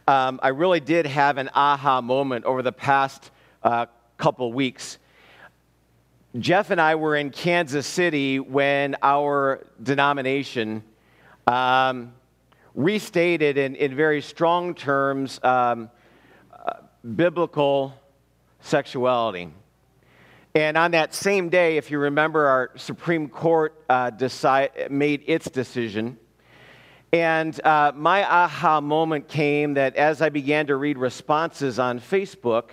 I really did have an aha moment over the past couple weeks. Jeff and I were in Kansas City when our denomination restated in very strong terms biblical sexuality. And on that same day, if you remember, our Supreme Court made its decision. And my aha moment came that as I began to read responses on Facebook,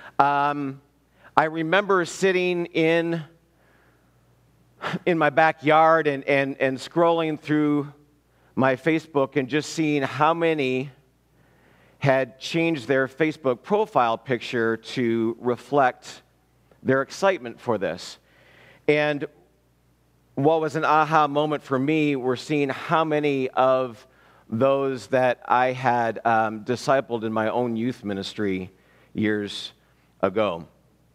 I remember sitting in my backyard and scrolling through my Facebook and just seeing how many had changed their Facebook profile picture to reflect their excitement for this. And what was an aha moment for me were seeing how many of those that I had discipled in my own youth ministry years ago.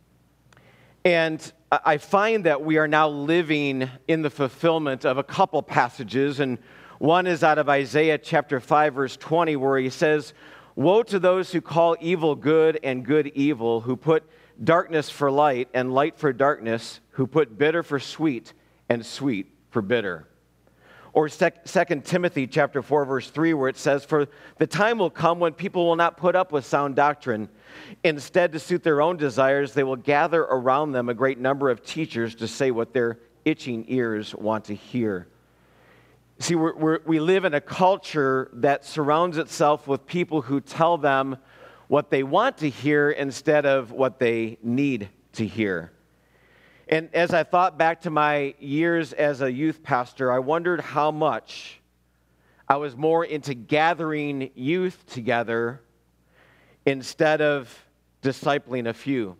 And I find that we are now living in the fulfillment of a couple passages, and one is out of Isaiah chapter 5, verse 20, where he says, "Woe to those who call evil good and good evil, who put darkness for light and light for darkness, who put bitter for sweet and sweet for bitter." Or 2 Timothy chapter 4, verse 3, where it says, "For the time will come when people will not put up with sound doctrine. Instead, to suit their own desires, they will gather around them a great number of teachers to say what their itching ears want to hear." See, we live in a culture that surrounds itself with people who tell them what they want to hear instead of what they need to hear. And as I thought back to my years as a youth pastor, I wondered how much I was more into gathering youth together instead of discipling a few.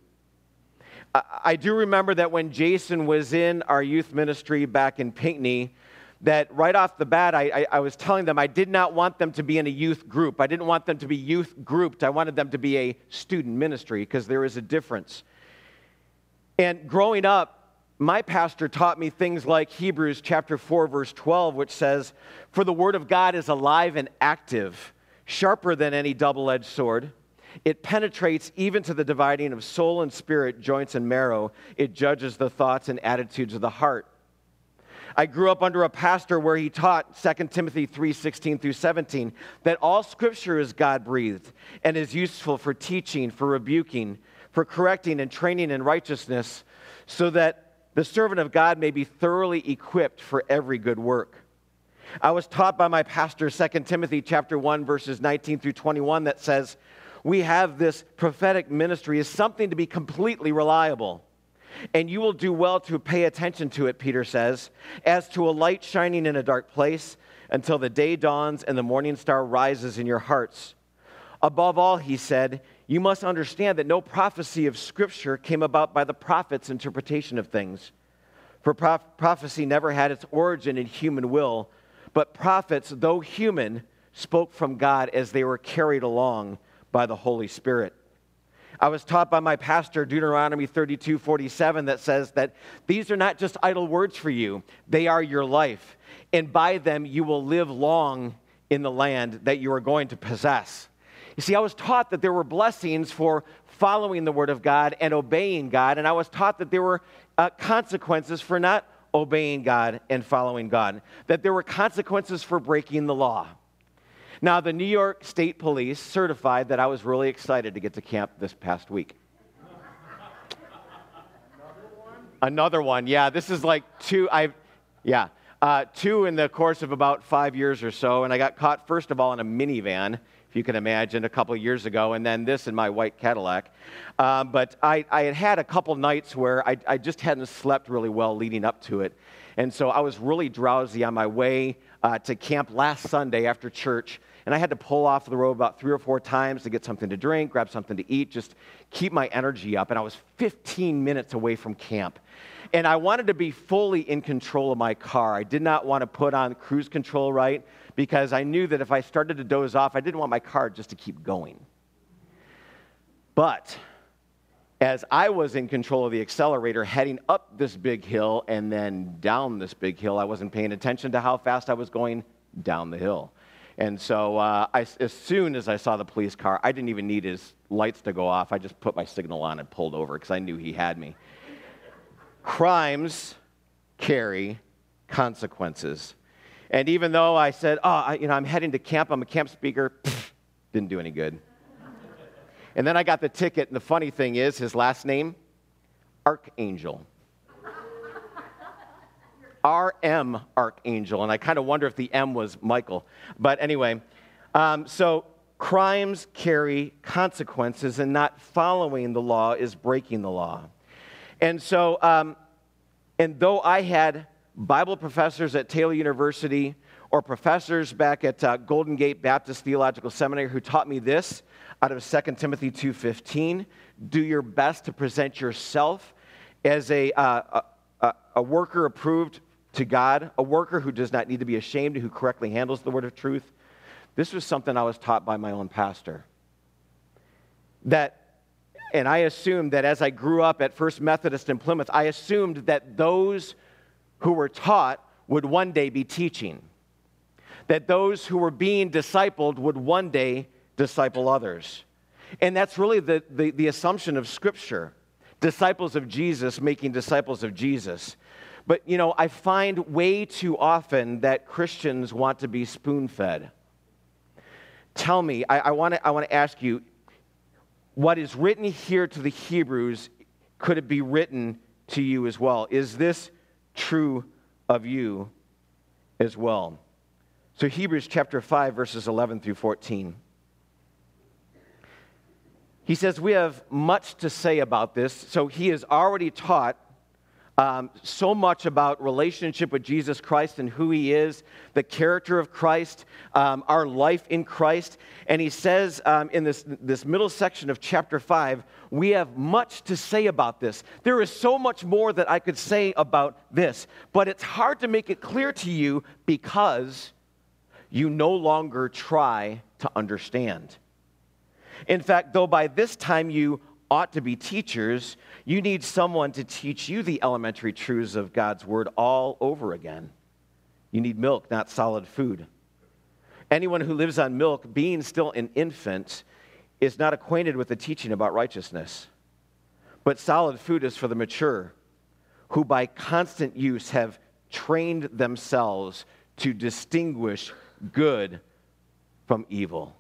I do remember that when Jason was in our youth ministry back in Pinckney, that right off the bat, I was telling them I did not want them to be in a youth group. I didn't want them to be youth grouped. I wanted them to be a student ministry because there is a difference. And growing up, my pastor taught me things like Hebrews chapter 4, verse 12, which says, "For the word of God is alive and active, sharper than any double-edged sword. It penetrates even to the dividing of soul and spirit, joints and marrow. It judges the thoughts and attitudes of the heart." I grew up under a pastor where he taught 2 Timothy 3:16 through 17, that all Scripture is God-breathed and is useful for teaching, for rebuking, for correcting and training in righteousness, so that the servant of God may be thoroughly equipped for every good work. I was taught by my pastor 2 Timothy chapter 1, verses 19 through 21, that says, we have this prophetic ministry as something to be completely reliable. And you will do well to pay attention to it, Peter says, as to a light shining in a dark place until the day dawns and the morning star rises in your hearts. Above all, he said, you must understand that no prophecy of Scripture came about by the prophet's interpretation of things. For prophecy never had its origin in human will, but prophets, though human, spoke from God as they were carried along by the Holy Spirit. I was taught by my pastor Deuteronomy 32:47 that says that these are not just idle words for you, they are your life, and by them you will live long in the land that you are going to possess. You see, I was taught that there were blessings for following the Word of God and obeying God, and I was taught that there were consequences for not obeying God and following God, that there were consequences for breaking the law. Now, the New York State Police certified that I was really excited to get to camp this past week. Another one, yeah. This is like two in the course of about 5 years or so, and I got caught, first of all, in a minivan, if you can imagine, a couple years ago, and then this in my white Cadillac. But I had a couple nights where I just hadn't slept really well leading up to it, and so I was really drowsy on my way to camp last Sunday after church, and I had to pull off the road about 3 or 4 times to get something to drink, grab something to eat, just keep my energy up, and I was 15 minutes away from camp. And I wanted to be fully in control of my car. I did not want to put on cruise control right, because I knew that if I started to doze off, I didn't want my car just to keep going. But as I was in control of the accelerator heading up this big hill and then down this big hill, I wasn't paying attention to how fast I was going down the hill. And so as soon as I saw the police car, I didn't even need his lights to go off. I just put my signal on and pulled over because I knew he had me. Crimes carry consequences. And even though I said, I'm heading to camp, I'm a camp speaker, didn't do any good. And then I got the ticket, and the funny thing is, his last name, Archangel. R.M. Archangel, and I kind of wonder if the M was Michael. But anyway, so crimes carry consequences, and not following the law is breaking the law. And so, and though I had Bible professors at Taylor University or professors back at Golden Gate Baptist Theological Seminary who taught me this out of 2 Timothy 2:15, do your best to present yourself as a worker approved to God, a worker who does not need to be ashamed, who correctly handles the word of truth. This was something I was taught by my own pastor. And I assumed that as I grew up at First Methodist in Plymouth, I assumed that those who were taught would one day be teaching. That those who were being discipled would one day disciple others. And that's really the assumption of Scripture. Disciples of Jesus making disciples of Jesus. But, I find way too often that Christians want to be spoon-fed. Tell me, I want to ask you, what is written here to the Hebrews, could it be written to you as well? Is this true of you as well? So Hebrews chapter 5, verses 11 through 14. He says, we have much to say about this. So he has already taught so much about relationship with Jesus Christ and who he is, the character of Christ, our life in Christ. And he says in this middle section of chapter 5, we have much to say about this. There is so much more that I could say about this, but it's hard to make it clear to you because you no longer try to understand. In fact, though by this time you ought to be teachers, you need someone to teach you the elementary truths of God's word all over again. You need milk, not solid food. Anyone who lives on milk, being still an infant, is not acquainted with the teaching about righteousness. But solid food is for the mature, who by constant use have trained themselves to distinguish good from evil.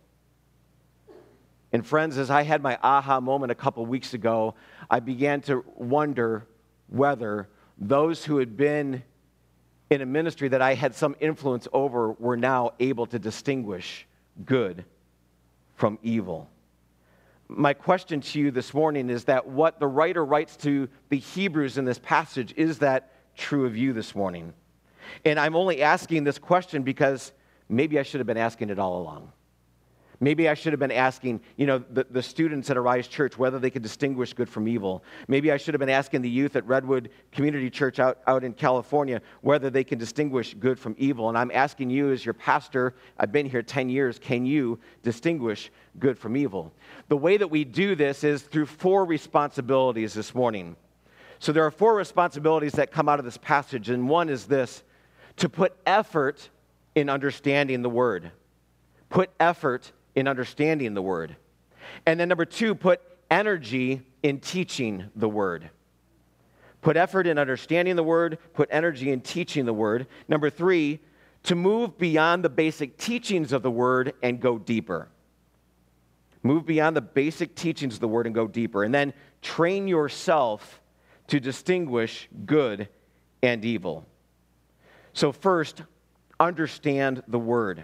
And friends, as I had my aha moment a couple weeks ago, I began to wonder whether those who had been in a ministry that I had some influence over were now able to distinguish good from evil. My question to you this morning is that what the writer writes to the Hebrews in this passage, is that true of you this morning? And I'm only asking this question because maybe I should have been asking it all along. Maybe I should have been asking, the students at Arise Church whether they could distinguish good from evil. Maybe I should have been asking the youth at Redwood Community Church out in California whether they can distinguish good from evil. And I'm asking you as your pastor, I've been here 10 years, can you distinguish good from evil? The way that we do this is through 4 responsibilities this morning. So there are 4 responsibilities that come out of this passage, and one is this: to put effort in understanding the word. Put effort in understanding the word. And then number 2, put energy in teaching the word. Put effort in understanding the word, put energy in teaching the word. Number 3, to move beyond the basic teachings of the word and go deeper. Move beyond the basic teachings of the word and go deeper. And then train yourself to distinguish good and evil. So first, understand the word.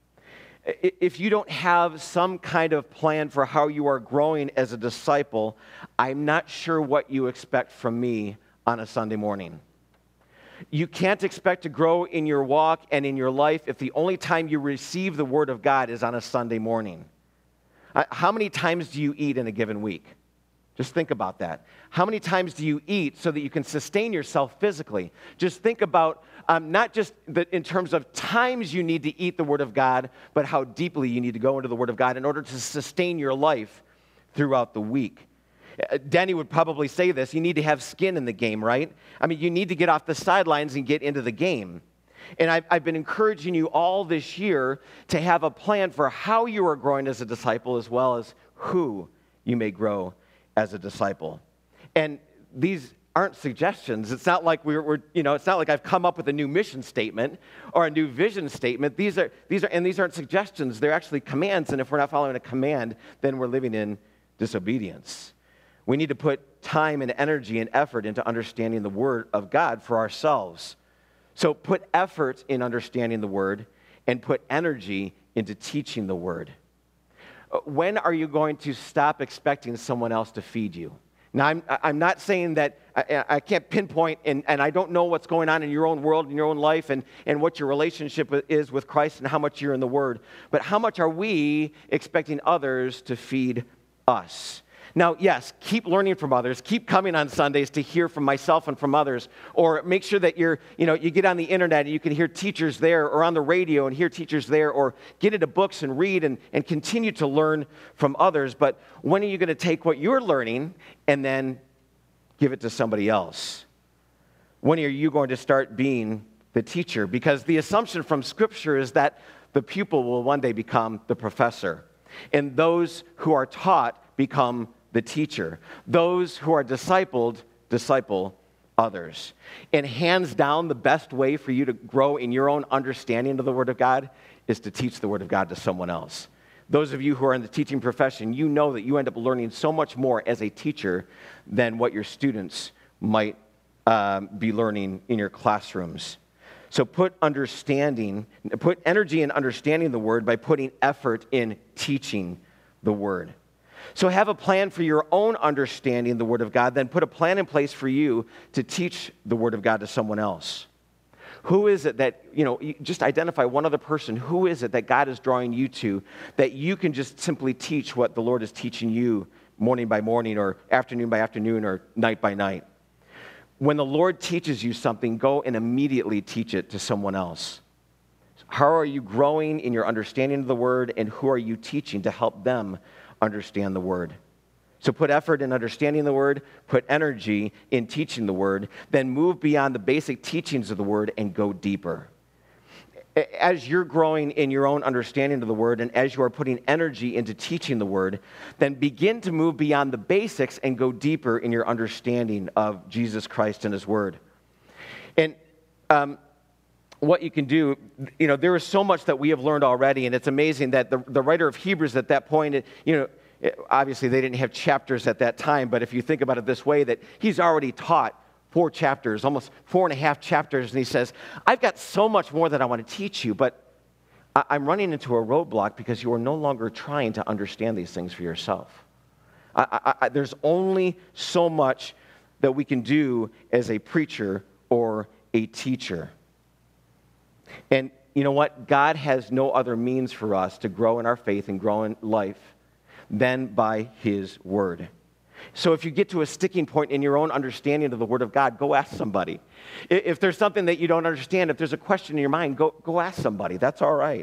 If you don't have some kind of plan for how you are growing as a disciple, I'm not sure what you expect from me on a Sunday morning. You can't expect to grow in your walk and in your life if the only time you receive the Word of God is on a Sunday morning. How many times do you eat in a given week? Just think about that. How many times do you eat so that you can sustain yourself physically? Just think about not just in terms of times you need to eat the Word of God, but how deeply you need to go into the Word of God in order to sustain your life throughout the week. Denny would probably say this: you need to have skin in the game, right? I mean, you need to get off the sidelines and get into the game. And I've been encouraging you all this year to have a plan for how you are growing as a disciple as well as who you may grow as a disciple. And these aren't suggestions. It's not like it's not like I've come up with a new mission statement or a new vision statement. These aren't suggestions. They're actually commands. And if we're not following a command, then we're living in disobedience. We need to put time and energy and effort into understanding the Word of God for ourselves. So put effort in understanding the Word and put energy into teaching the Word. When are you going to stop expecting someone else to feed you? Now, I'm not saying that I can't pinpoint, and I don't know what's going on in your own world, in your own life, and what your relationship is with Christ and how much you're in the Word. But how much are we expecting others to feed us? Now, yes, keep learning from others. Keep coming on Sundays to hear from myself and from others. Or make sure that you get on the internet and you can hear teachers there, or on the radio and hear teachers there, or get into books and read and continue to learn from others. But when are you going to take what you're learning and then give it to somebody else? When are you going to start being the teacher? Because the assumption from Scripture is that the pupil will one day become the professor, and those who are taught become the teacher. Those who are discipled disciple others. And hands down, the best way for you to grow in your own understanding of the Word of God is to teach the Word of God to someone else. Those of you who are in the teaching profession, you know that you end up learning so much more as a teacher than what your students might be learning in your classrooms. So put energy in understanding the Word by putting effort in teaching the Word. So have a plan for your own understanding of the Word of God, then put a plan in place for you to teach the Word of God to someone else. Who is it that, just identify one other person. Who is it that God is drawing you to that you can just simply teach what the Lord is teaching you morning by morning or afternoon by afternoon or night by night? When the Lord teaches you something, go and immediately teach it to someone else. How are you growing in your understanding of the Word, and who are you teaching to help them understand the Word? So put effort in understanding the Word, put energy in teaching the Word, then move beyond the basic teachings of the Word and go deeper. As you're growing in your own understanding of the Word, and as you are putting energy into teaching the Word, then begin to move beyond the basics and go deeper in your understanding of Jesus Christ and His Word. And what you can do, there is so much that we have learned already, and it's amazing that the writer of Hebrews at that point, obviously they didn't have chapters at that time, but if you think about it this way, that he's already taught 4 chapters, almost 4.5 chapters, and he says, I've got so much more that I want to teach you, but I'm running into a roadblock because you are no longer trying to understand these things for yourself. There's only so much that we can do as a preacher or a teacher. And you know what? God has no other means for us to grow in our faith and grow in life than by His Word. So if you get to a sticking point in your own understanding of the Word of God, go ask somebody. If there's something that you don't understand, if there's a question in your mind, go ask somebody. That's all right.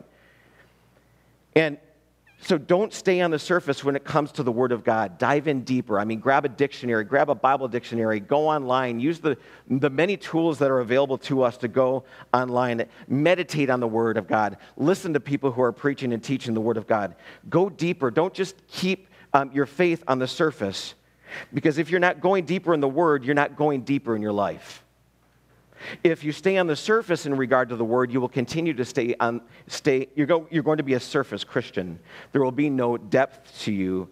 And so don't stay on the surface when it comes to the Word of God. Dive in deeper. Grab a dictionary, grab a Bible dictionary, go online, use the many tools that are available to us to go online, meditate on the Word of God, listen to people who are preaching and teaching the Word of God. Go deeper. Don't just keep your faith on the surface, because if you're not going deeper in the Word, you're not going deeper in your life. If you stay on the surface in regard to the Word, you will continue to you're going to be a surface Christian. There will be no depth to you.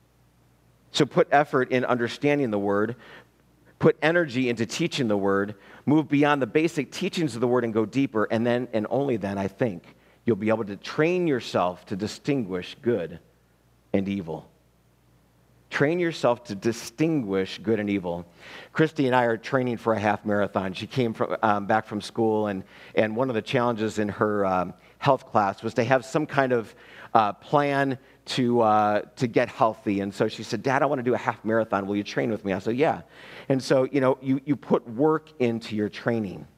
So put effort in understanding the Word, put energy into teaching the Word, move beyond the basic teachings of the Word and go deeper, and then, and only then, I think, you'll be able to train yourself to distinguish good and evil. Train yourself to distinguish good and evil. Christy and I are training for a half marathon. She came back from school, and one of the challenges in her health class was to have some kind of plan to get healthy. And so she said, Dad, I want to do a half marathon. Will you train with me? I said, yeah. And so, you put work into your training.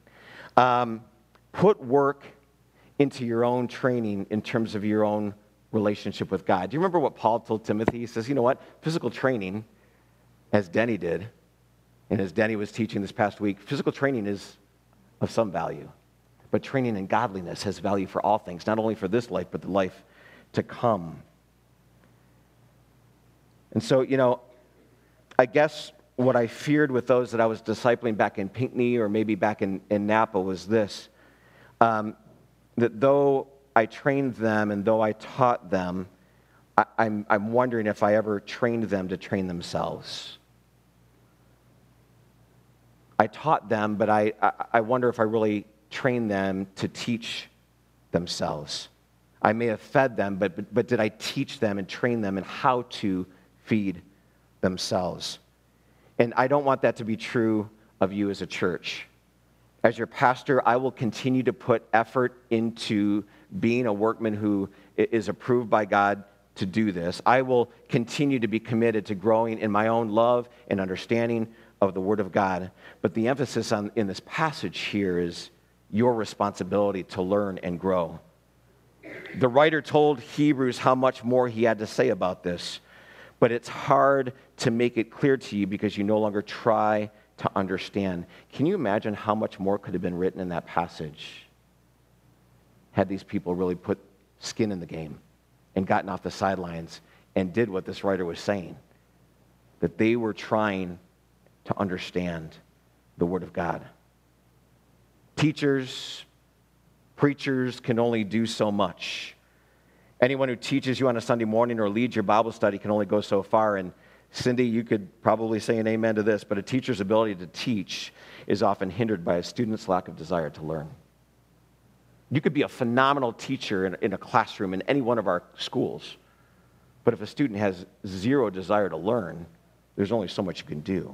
Put work into your own training in terms of your own relationship with God. Do you remember what Paul told Timothy? He says, you know what? Physical training, as Denny did, and as Denny was teaching this past week, physical training is of some value. But training in godliness has value for all things, not only for this life, but the life to come. And so, I guess what I feared with those that I was discipling back in Pinckney or maybe back in Napa was this, that though I trained them and though I taught them, I'm wondering if I ever trained them to train themselves. I taught them, but I wonder if I really trained them to teach themselves. I may have fed them, but did I teach them and train them in how to feed themselves? And I don't want that to be true of you as a church. As your pastor, I will continue to put effort into being a workman who is approved by God to do this. I will continue to be committed to growing in my own love and understanding of the Word of God. But the emphasis in this passage here is your responsibility to learn and grow. The writer told Hebrews how much more he had to say about this, but it's hard to make it clear to you because you no longer try to understand. Can you imagine how much more could have been written in that passage had these people really put skin in the game and gotten off the sidelines and did what this writer was saying? That they were trying to understand the Word of God. Teachers, preachers can only do so much. Anyone who teaches you on a Sunday morning or leads your Bible study can only go so far. And Cindy, you could probably say an amen to this, but a teacher's ability to teach is often hindered by a student's lack of desire to learn. You could be a phenomenal teacher in a classroom in any one of our schools, but if a student has zero desire to learn, there's only so much you can do.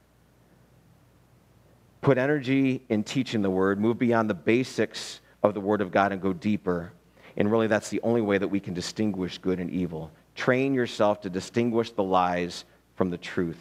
Put energy in teaching the Word, move beyond the basics of the Word of God and go deeper. And really, that's the only way that we can distinguish good and evil. Train yourself to distinguish the lies from the truth.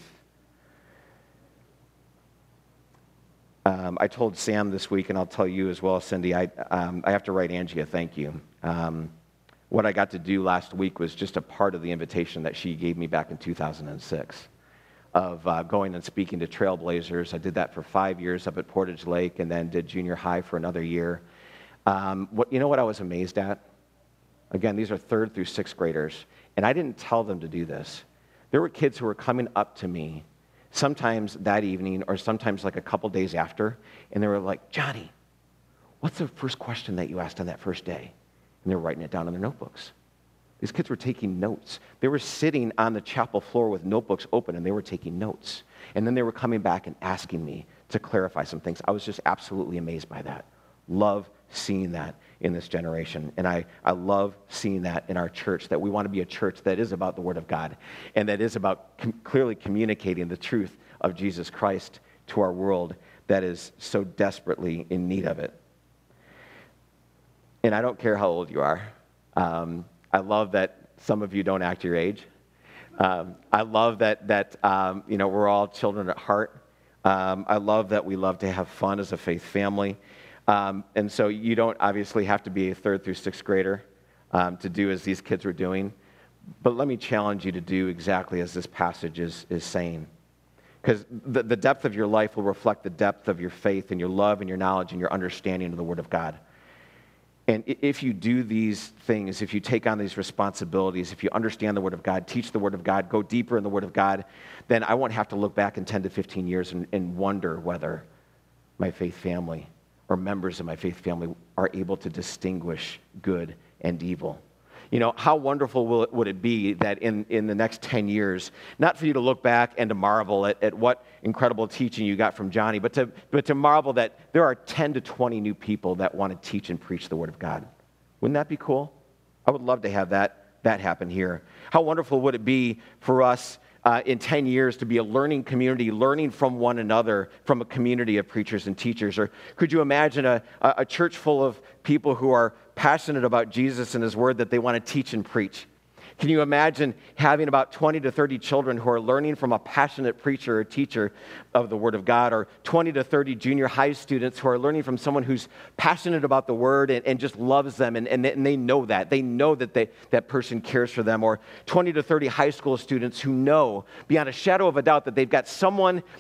I told Sam this week, and I'll tell you as well, Cindy, I have to write Angie a thank you. What I got to do last week was just a part of the invitation that she gave me back in 2006 of going and speaking to Trailblazers. I did that for 5 years up at Portage Lake and then did junior high for another year. You know what I was amazed at? Again, these are 3rd through 6th graders, and I didn't tell them to do this. There were kids who were coming up to me sometimes that evening or sometimes like a couple days after, and they were like, Johnny, what's the first question that you asked on that first day? And they were writing it down in their notebooks. These kids were taking notes. They were sitting on the chapel floor with notebooks open, and they were taking notes. And then they were coming back and asking me to clarify some things. I was just absolutely amazed by that. Love seeing that in this generation. And I love seeing that in our church, that we want to be a church that is about the Word of God and that is about clearly communicating the truth of Jesus Christ to our world that is so desperately in need of it. And I don't care how old you are. I love that some of you don't act your age. I love that we're all children at heart. I love that we love to have fun as a faith family. And so you don't obviously have to be a 3rd through 6th grader to do as these kids were doing. But let me challenge you to do exactly as this passage is saying. Because the depth of your life will reflect the depth of your faith and your love and your knowledge and your understanding of the Word of God. And if you do these things, if you take on these responsibilities, if you understand the Word of God, teach the Word of God, go deeper in the Word of God, then I won't have to look back in 10 to 15 years and wonder whether my faith family or members of my faith family are able to distinguish good and evil. You know, how wonderful would it be that in the next 10 years, not for you to look back and to marvel at what incredible teaching you got from Johnny, but to marvel that there are 10 to 20 new people that want to teach and preach the Word of God. Wouldn't that be cool? I would love to have that happen here. How wonderful would it be for us in 10 years to be a learning community, learning from one another, from a community of preachers and teachers? Or could you imagine a church full of people who are passionate about Jesus and His Word that they want to teach and preach? Can you imagine having about 20 to 30 children who are learning from a passionate preacher or teacher of the Word of God, or 20 to 30 junior high students who are learning from someone who's passionate about the Word and just loves them, and they know that. They know that that person cares for them, or 20 to 30 high school students who know beyond a shadow of a doubt that they've got someone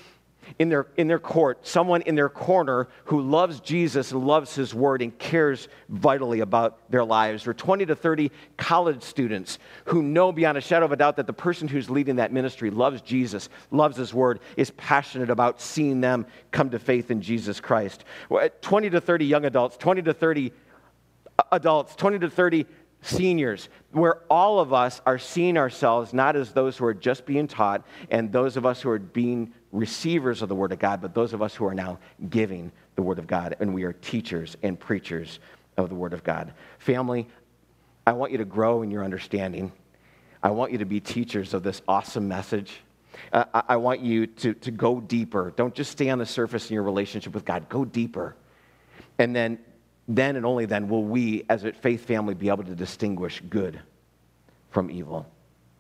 in their court, someone in their corner who loves Jesus and loves his word and cares vitally about their lives, or 20 to 30 college students who know beyond a shadow of a doubt that the person who's leading that ministry loves Jesus, loves his word, is passionate about seeing them come to faith in Jesus Christ. 20 to 30 young adults, 20 to 30 adults, 20 to 30 seniors, where all of us are seeing ourselves not as those who are just being taught and those of us who are being receivers of the Word of God, but those of us who are now giving the Word of God, and we are teachers and preachers of the Word of God. Family, I want you to grow in your understanding. I want you to be teachers of this awesome message. I want you to go deeper. Don't just stay on the surface in your relationship with God. Go deeper. And then and only then will we, as a faith family, be able to distinguish good from evil.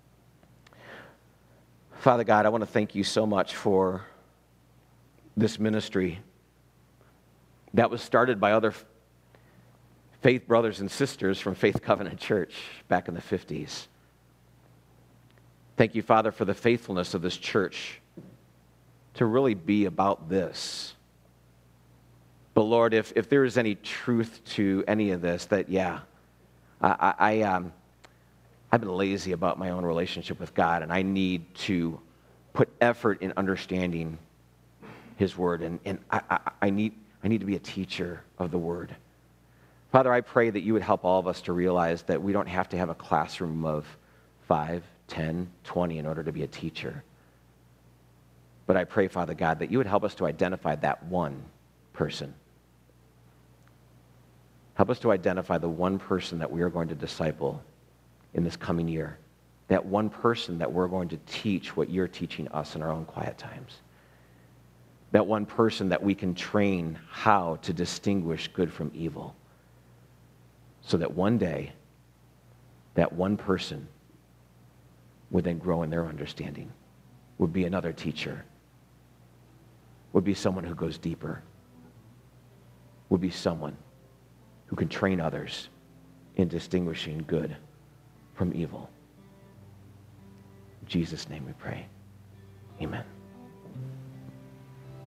Father God, I want to thank you so much for this ministry that was started by other faith brothers and sisters from Faith Covenant Church back in the 50s. Thank you, Father, for the faithfulness of this church to really be about this. But Lord, if there is any truth to any of this, that I've been lazy about my own relationship with God, and I need to put effort in understanding his word, and I need to be a teacher of the word. Father, I pray that you would help all of us to realize that we don't have to have a classroom of 5, 10, 20 in order to be a teacher. But I pray, Father God, that you would help us to identify that one person. Help us to identify the one person that we are going to disciple in this coming year. That one person that we're going to teach what you're teaching us in our own quiet times. That one person that we can train how to distinguish good from evil. So that one day, that one person would then grow in their understanding, would be another teacher, would be someone who goes deeper, would be someone who can train others in distinguishing good from evil. In Jesus' name we pray. Amen.